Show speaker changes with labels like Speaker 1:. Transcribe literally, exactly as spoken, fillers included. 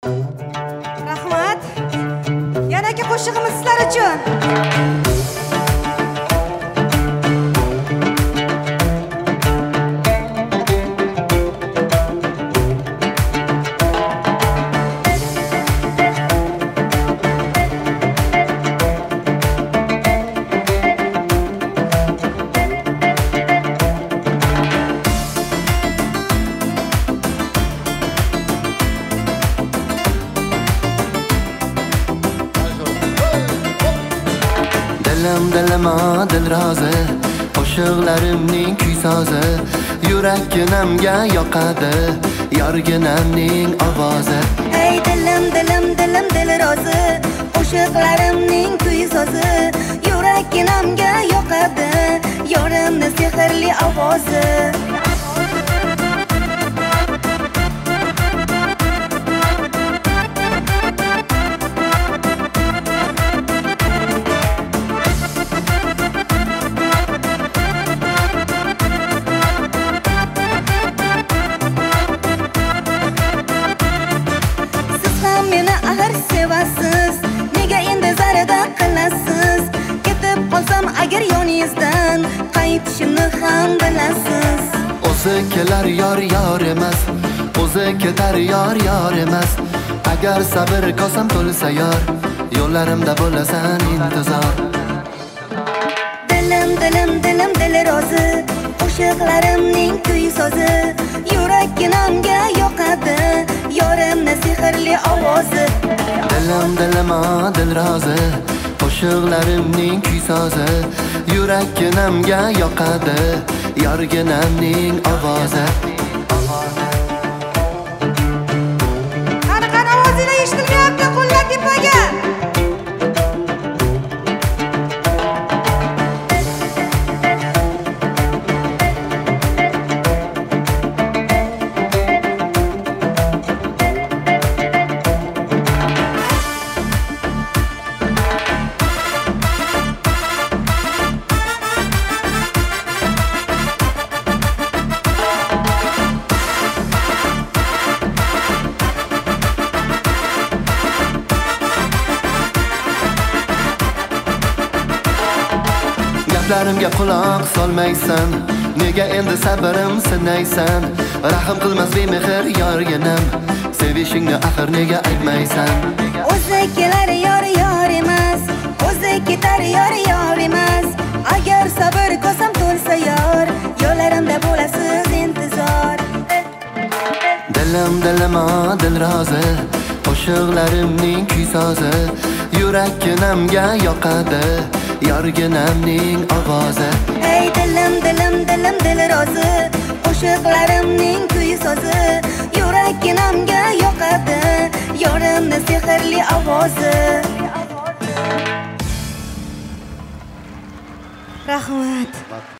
Speaker 1: Rahmat. Yana ki qo'shig'imiz sizlar uchun.
Speaker 2: Dilim dilima dilrozi, qo'shiqlarimning kuy sozi, yurakkinamga yoqadi yorginamning ovozi.
Speaker 3: Hey dilim dilim dilim dilrozi, qo'shiqlarimning kuy sozi, yurakkinamga yoqadi yorimning sehrli ovozi. Nega endi zarada qilasiz? Ketib qolsam agar yoningizdan qaytishimni ham bilasiz.
Speaker 2: O'zi kelar yor yor emas, o'zi ketar yor yor emas. Agar sabr kosam to'lsa yor, yo'llarimda bo'lasan intizor.
Speaker 3: Dilim dilim dilim dilrozi, qo'shiqlarimning kuy sozi, yurakkinamga yoqadi yorimning sehrli ovozi.
Speaker 2: Dilim dilima dilrozi, qo'shiqlarimning kuy sozi, yurakkinamga yoqadi yorginamning ovozi.
Speaker 1: Qani qani ovozinglar eshitilmayapti, qo'llar tepaga.
Speaker 2: Gaplarimga quloq solmaysan, nega endi sabrim sinaysan? Rahim qilmas bemehr yorginam, sevishingni axir nega aytmaysan?
Speaker 3: O'zi kelar yor yor emas, o'zi ketar yor yor emas. Agar sabr kosam to'lsa yor, yo'llarimda bo'lasiz intizor.
Speaker 2: Dilim dilima dilrozi, qo'shiqlarimning kuy sozi, yurakkinamga yoqadi yorginamning ovozi.
Speaker 3: Hey dilim dilim dilim dilrozi, qo'shiqlarimning kuy sozi, yurakkinamga yoqadi yorimning sehrli ovozi.
Speaker 1: Rahmat.